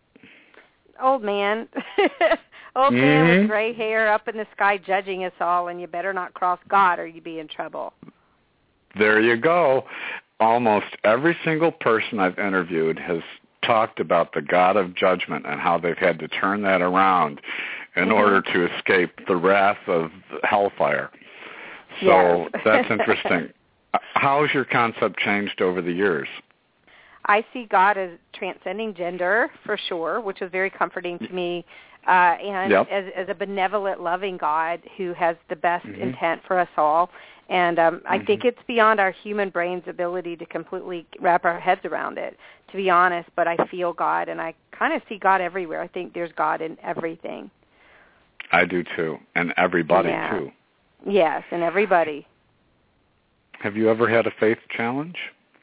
D: Old man. Old man with gray hair up in the sky judging us all, and you better not cross God or you'd be in trouble.
C: There you go. Almost every single person I've interviewed has talked about the God of judgment and how they've had to turn that around in order to escape the wrath of hellfire. So that's interesting. How has your concept changed over the years?
D: I see God as transcending gender, for sure, which is very comforting to me, and as a benevolent, loving God who has the best intent for us all. And I think it's beyond our human brain's ability to completely wrap our heads around it, to be honest, but I feel God, and I kind of see God everywhere. I think there's God in everything.
C: I do, too, and everybody, too.
D: Yes, and everybody.
C: Have you ever had a faith challenge?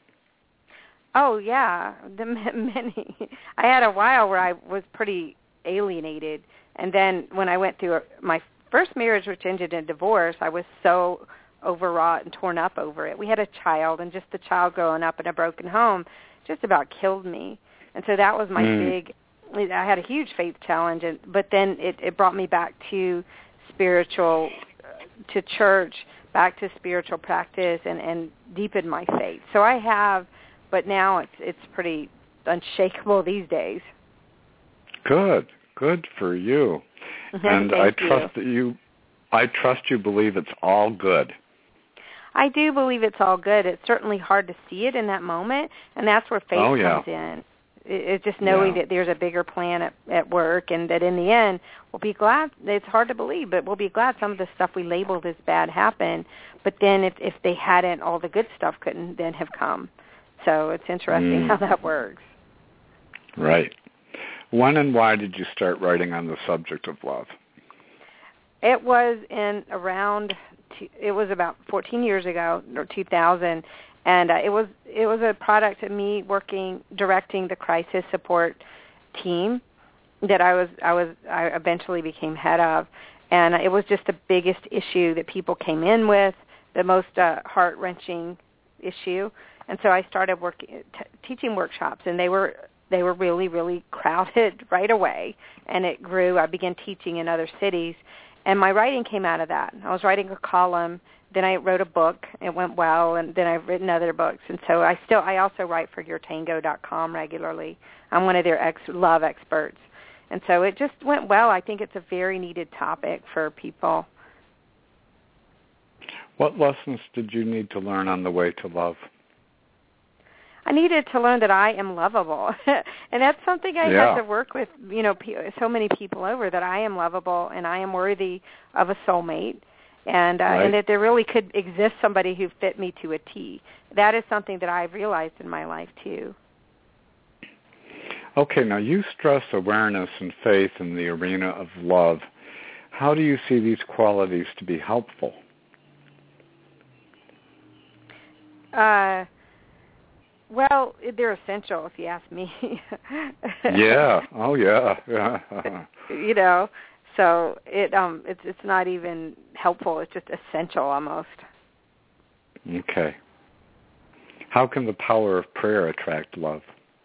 D: Oh, yeah, many. I had a while where I was pretty alienated, and then when I went through my first marriage, which ended in divorce, I was so overwrought and torn up over it. We had a child, and just the child growing up in a broken home just about killed me. And so that was my I had a huge faith challenge, but then it brought me back to spiritual, to church, back to spiritual practice, and deepened my faith. So I have, but now it's pretty unshakable these days.
C: Good for you. And I trust you believe it's all good.
D: I do believe it's all good. It's certainly hard to see it in that moment, and that's where faith comes in. It's just knowing that there's a bigger plan at work, and that in the end, we'll be glad. It's hard to believe, but we'll be glad some of the stuff we labeled as bad happened. But then if they hadn't, all the good stuff couldn't then have come. So it's interesting how that works.
C: Right. When and why did you start writing on the subject of love?
D: It was it was about 14 years ago, or 2000, and it was a product of me directing the crisis support team that I eventually became head of, and it was just the biggest issue that people came in with, the most heart-wrenching issue, and so I started teaching workshops, and they were really, really crowded right away, and it grew. I began teaching in other cities, and my writing came out of that. I was writing a column, then I wrote a book. It went well, and then I've written other books, and so I also write for YourTango.com regularly. I'm one of their love experts, and so it just went well. I think it's a very needed topic for people.
C: What lessons did you need to learn on the way to love?
D: I needed to learn that I am lovable, and that's something I had to work with, so many people over, that I am lovable and I am worthy of a soulmate, and that there really could exist somebody who fit me to a T. That is something that I've realized in my life too.
C: Okay, now you stress awareness and faith in the arena of love. How do you see these qualities to be helpful?
D: Well, they're essential, if you ask me.
C: Yeah. Oh, yeah.
D: So it's not even helpful. It's just essential almost.
C: Okay. How can the power of prayer attract love?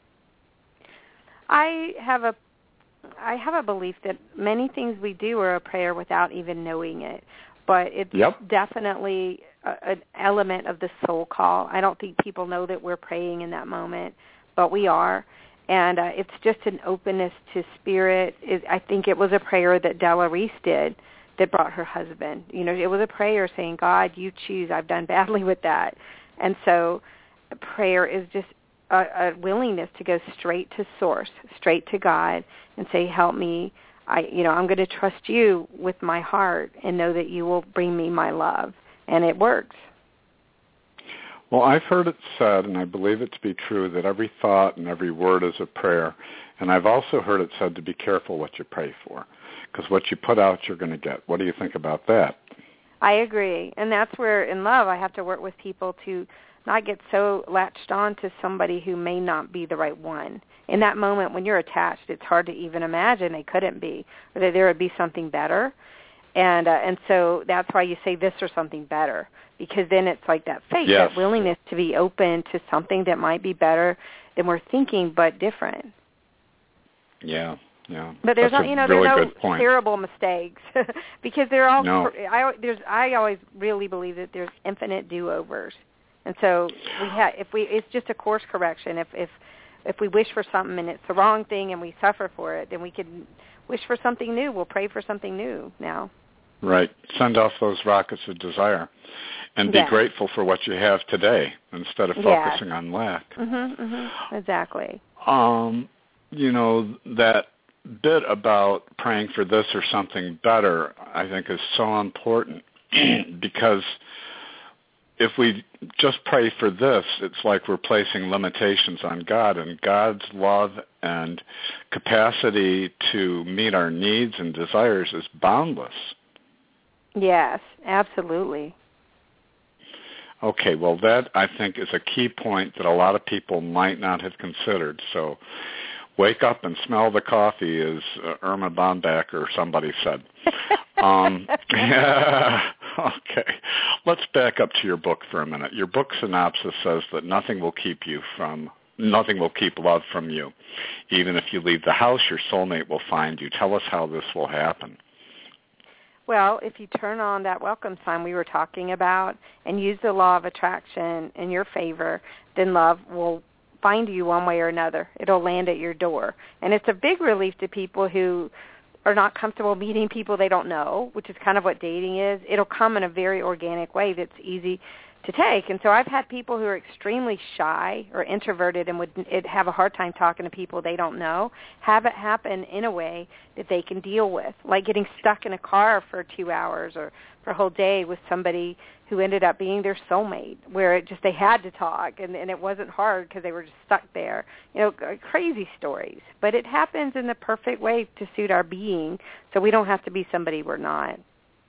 D: I have a belief that many things we do are a prayer without even knowing it, but it's definitely an element of the soul call. I don't think people know that we're praying in that moment, but we are, and it's just an openness to spirit. I think it was a prayer that Della Reese did that brought her husband. It was a prayer saying, God, you choose. I've done badly with that. And so prayer is just a willingness to go straight to source, straight to God, and say, help me. I'm going to trust you with my heart and know that you will bring me my love. And it works.
C: Well, I've heard it said, and I believe it to be true, that every thought and every word is a prayer. And I've also heard it said to be careful what you pray for, because what you put out, you're going to get. What do you think about that?
D: I agree. And that's where, in love, I have to work with people to not get so latched on to somebody who may not be the right one. In that moment when you're attached, it's hard to even imagine they couldn't be, or that there would be something better. And so that's why you say this or something better, because then it's like that faith, that willingness to be open to something that might be better than we're thinking, but different.
C: Yeah.
D: But there's
C: that's
D: there's no terrible mistakes because they're all. No. I always really believe that there's infinite do-overs, and so it's just a course correction. If we wish for something and it's the wrong thing and we suffer for it, then we can wish for something new. We'll pray for something new now.
C: Right. Send off those rockets of desire and be grateful for what you have today instead of focusing on lack.
D: Exactly.
C: That bit about praying for this or something better, I think, is so important because if we just pray for this, it's like we're placing limitations on God, and God's love and capacity to meet our needs and desires is boundless.
D: Yes, absolutely.
C: Okay, well, that, I think, is a key point that a lot of people might not have considered. So wake up and smell the coffee, as Irma Bombeck or somebody said. Okay. Let's back up to your book for a minute. Your book synopsis says that nothing will keep love from you. Even if you leave the house, your soulmate will find you. Tell us how this will happen.
D: Well, if you turn on that welcome sign we were talking about and use the law of attraction in your favor, then love will find you one way or another. It'll land at your door. And it's a big relief to people who are not comfortable meeting people they don't know, which is kind of what dating is. It'll come in a very organic way that's easy to take. And so I've had people who are extremely shy or introverted and would have a hard time talking to people they don't know, have it happen in a way that they can deal with, like getting stuck in a car for 2 hours or for a whole day with somebody who ended up being their soulmate, where they had to talk, and it wasn't hard because they were just stuck there. Crazy stories. But it happens in the perfect way to suit our being, so we don't have to be somebody we're not.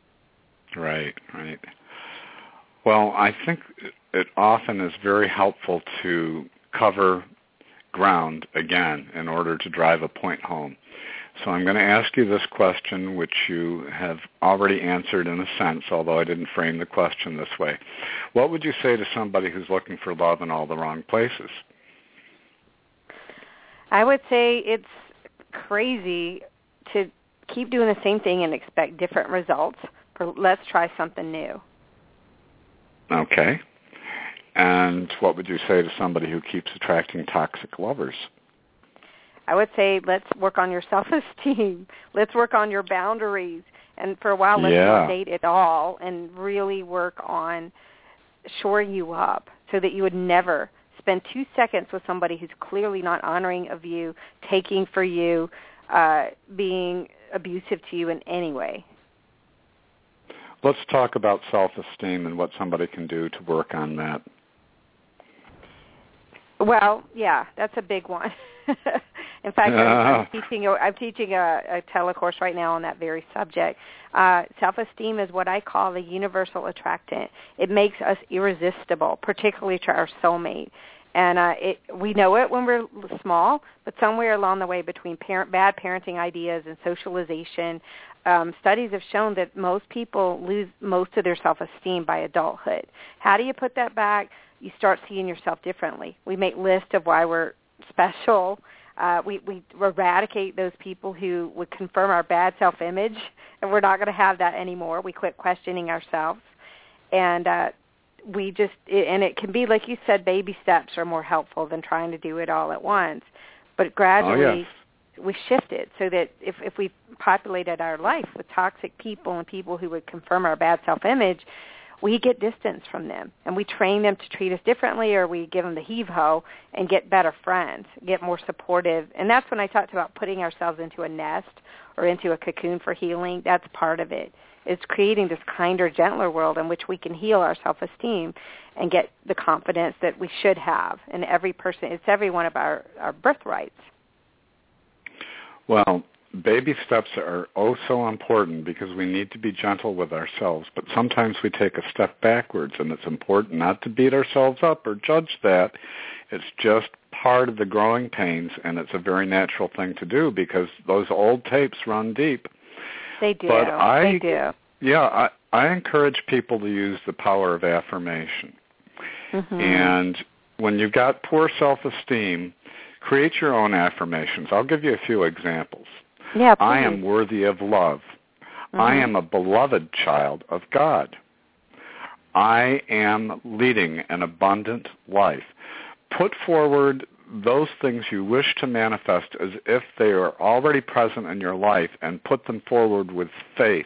C: Right, right. Well, I think it often is very helpful to cover ground again in order to drive a point home. So I'm going to ask you this question, which you have already answered in a sense, although I didn't frame the question this way. What would you say to somebody who's looking for love in all the wrong places?
D: I would say it's crazy to keep doing the same thing and expect different results. Let's try something new.
C: Okay. And what would you say to somebody who keeps attracting toxic lovers?
D: I would say let's work on your self-esteem. Let's work on your boundaries. And for a while, let's not date at all and really work on shoring you up so that you would never spend 2 seconds with somebody who's clearly not honoring of you, taking for you, being abusive to you in any way.
C: Let's talk about self-esteem and what somebody can do to work on that.
D: Well, yeah, that's a big one. In fact, I'm teaching a telecourse right now on that very subject. Self-esteem is what I call the universal attractant. It makes us irresistible, particularly to our soulmate. And we know it when we're small, but somewhere along the way between bad parenting ideas and socialization, studies have shown that most people lose most of their self-esteem by adulthood. How do you put that back? You start seeing yourself differently. We make lists of why we're special. We eradicate those people who would confirm our bad self-image, and we're not going to have that anymore. We quit questioning ourselves. And it can be, like you said, baby steps are more helpful than trying to do it all at once. But gradually we shift it so that if we populated our life with toxic people and people who would confirm our bad self-image, we get distance from them, and we train them to treat us differently, or we give them the heave-ho and get better friends, get more supportive. And that's when I talked about putting ourselves into a nest or into a cocoon for healing. That's part of it. It's creating this kinder, gentler world in which we can heal our self-esteem and get the confidence that we should have. And every person, it's every one of our birthrights.
C: Well, baby steps are so important because we need to be gentle with ourselves, but sometimes we take a step backwards, and it's important not to beat ourselves up or judge that. It's just part of the growing pains, and it's a very natural thing to do because those old tapes run deep.
D: They do.
C: But
D: they do.
C: Yeah, I encourage people to use the power of affirmation. Mm-hmm. And when you've got poor self-esteem, create your own affirmations. I'll give you a few examples.
D: Yeah, please.
C: I am worthy of love. Mm-hmm. I am a beloved child of God. I am leading an abundant life. Put forward those things you wish to manifest as if they are already present in your life, and put them forward with faith,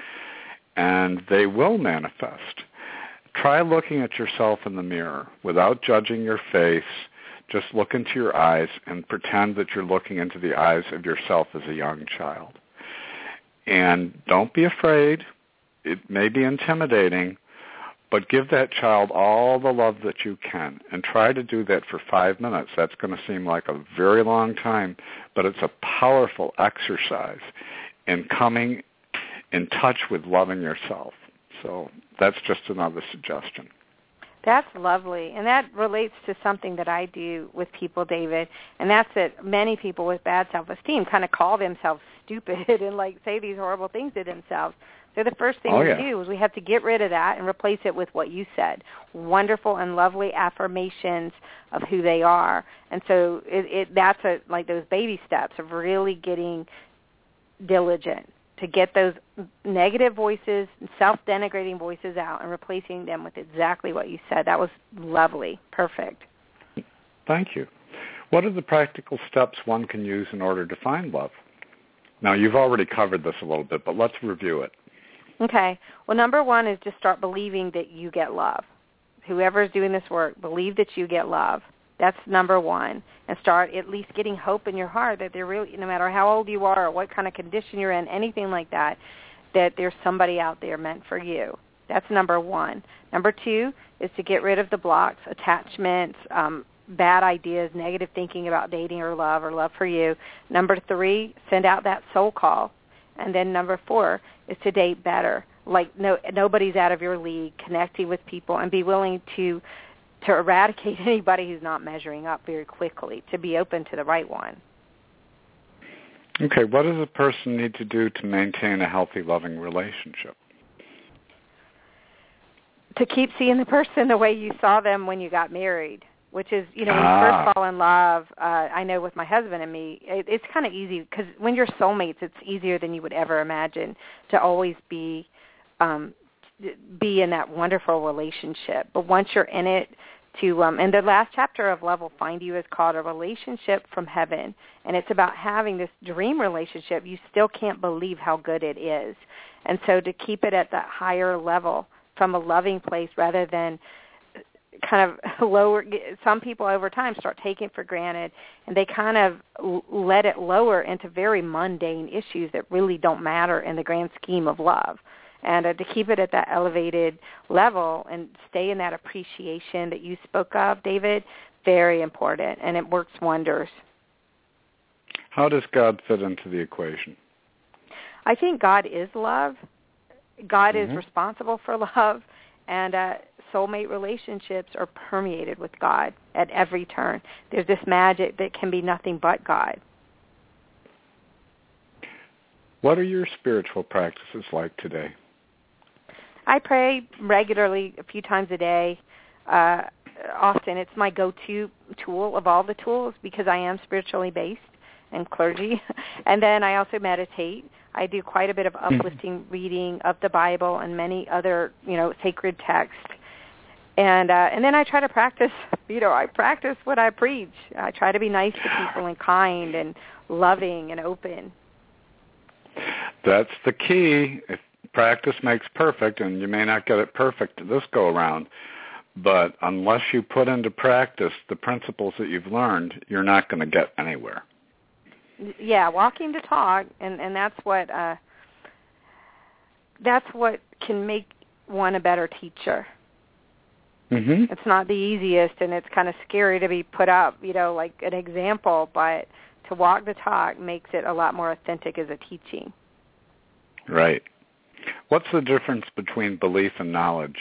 C: and they will manifest. Try looking at yourself in the mirror without judging your face. Just look into your eyes and pretend that you're looking into the eyes of yourself as a young child. And don't be afraid. It may be intimidating, but give that child all the love that you can, and try to do that for 5 minutes. That's going to seem like a very long time, but it's a powerful exercise in coming in touch with loving yourself. So that's just another suggestion.
D: That's lovely, and that relates to something that I do with people, David, and that's that many people with bad self-esteem kind of call themselves stupid and like say these horrible things to themselves. So the first thing we do is we have to get rid of that and replace it with what you said, wonderful and lovely affirmations of who they are. And so that's like those baby steps of really getting diligent to get those negative voices, self-denigrating voices out, and replacing them with exactly what you said. That was lovely. Perfect.
C: Thank you. What are the practical steps one can use in order to find love? Now, you've already covered this a little bit, but let's review it.
D: Okay. Well, number one is just start believing that you get love. Whoever is doing this work, believe that you get love. That's number one. And start at least getting hope in your heart that there really, no matter how old you are or what kind of condition you're in, anything like that, that there's somebody out there meant for you. That's number one. Number two is to get rid of the blocks, attachments, bad ideas, negative thinking about dating or love for you. Number three, send out that soul call. And then number four is to date better. like nobody's out of your league, connecting with people, and be willing to eradicate anybody who's not measuring up very quickly, to be open to the right one.
C: Okay, what does a person need to do to maintain a healthy, loving relationship?
D: To keep seeing the person the way you saw them when you got married, which is, when you first fall in love, I know with my husband and me, it's kind of easy, because when you're soulmates, it's easier than you would ever imagine to always be in that wonderful relationship. But once you're in it, and the last chapter of Love Will Find You is called A Relationship from Heaven, and it's about having this dream relationship. You still can't believe how good it is. And so to keep it at that higher level from a loving place rather than kind of lower, some people over time start taking it for granted, and they kind of let it lower into very mundane issues that really don't matter in the grand scheme of love. And to keep it at that elevated level and stay in that appreciation that you spoke of, David, very important, and it works wonders.
C: How does God fit into the equation?
D: I think God is love. God is responsible for love, and soulmate relationships are permeated with God at every turn. There's this magic that can be nothing but God.
C: What are your spiritual practices like today?
D: I pray regularly, a few times a day. Often it's my go-to tool of all the tools, because I am spiritually based and clergy. And then I also meditate. I do quite a bit of uplifting reading of the Bible and many other, sacred texts. And then I try to practice, I practice what I preach. I try to be nice to people and kind and loving and open.
C: That's the key. If practice makes perfect, and you may not get it perfect this go-around, but unless you put into practice the principles that you've learned, you're not going to get anywhere.
D: Yeah, walking the talk, and that's what can make one a better teacher.
C: Mm-hmm.
D: It's not the easiest, and it's kind of scary to be put up, like an example, but to walk the talk makes it a lot more authentic as a teaching.
C: Right. What's the difference between belief and knowledge?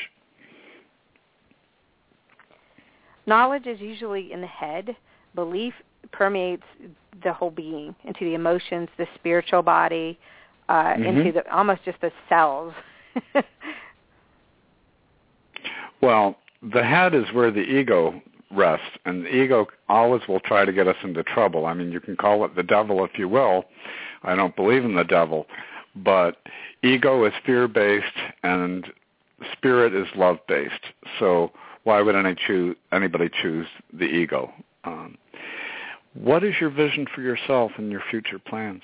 D: Knowledge is usually in the head. Belief permeates the whole being, into the emotions, the spiritual body, into almost just the cells.
C: Well, the head is where the ego rests, and the ego always will try to get us into trouble. I mean, you can call it the devil if you will. I don't believe in the devil. But ego is fear-based and spirit is love-based. So why would anybody choose the ego? What is your vision for yourself and your future plans?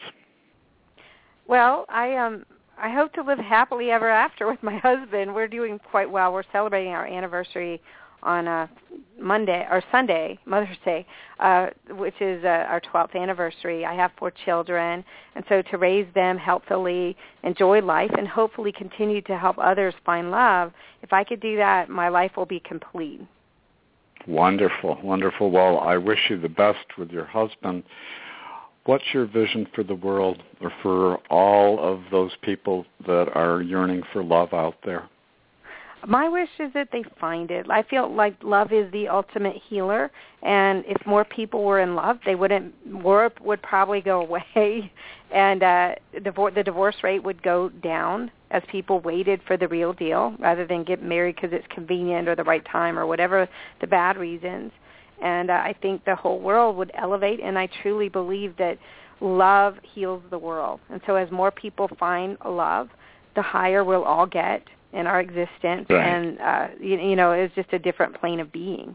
C: Well,
D: I hope to live happily ever after with my husband. We're doing quite well. We're celebrating our anniversary on Sunday, Mother's Day, which is our 12th anniversary. I have 4 children, and so to raise them healthily, enjoy life, and hopefully continue to help others find love, if I could do that, my life will be complete.
C: Wonderful, wonderful. Well, I wish you the best with your husband. What's your vision for the world, or for all of those people that are yearning for love out there?
D: My wish is that they find it. I feel like love is the ultimate healer, and if more people were in love, war would probably go away, and the divorce rate would go down as people waited for the real deal rather than get married because it's convenient or the right time or whatever the bad reasons. And I think the whole world would elevate, and I truly believe that love heals the world. And so as more people find love, the higher we'll all get in our existence,
C: right.
D: And it's just a different plane of being.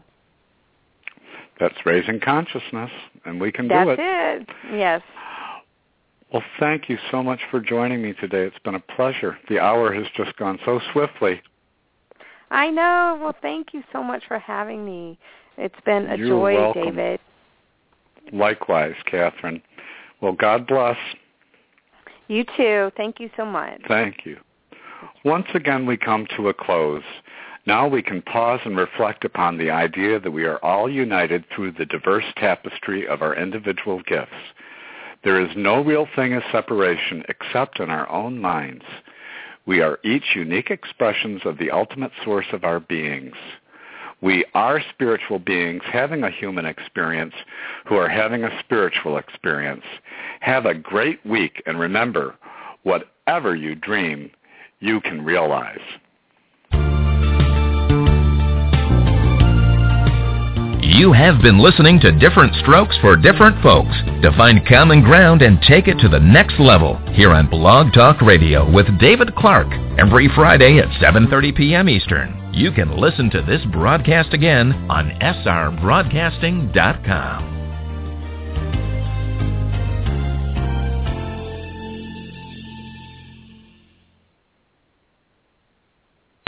C: That's raising consciousness, and we can do it.
D: That's it. Yes.
C: Well, thank you so much for joining me today. It's been a pleasure. The hour has just gone so swiftly.
D: I know. Well, thank you so much for having me. It's been a
C: You're
D: joy,
C: welcome.
D: David.
C: Likewise, Catherine. Well, God bless.
D: You too. Thank you so much.
C: Thank you. Once again, we come to a close. Now we can pause and reflect upon the idea that we are all united through the diverse tapestry of our individual gifts. There is no real thing as separation except in our own minds. We are each unique expressions of the ultimate source of our beings. We are spiritual beings having a human experience who are having a spiritual experience. Have a great week, and remember, whatever you dream, you can realize.
B: You have been listening to Different Strokes for Different Folks. To find common ground and take it to the next level, here on Blog Talk Radio with David Clark, every Friday at 7:30 p.m. Eastern. You can listen to this broadcast again on srbroadcasting.com.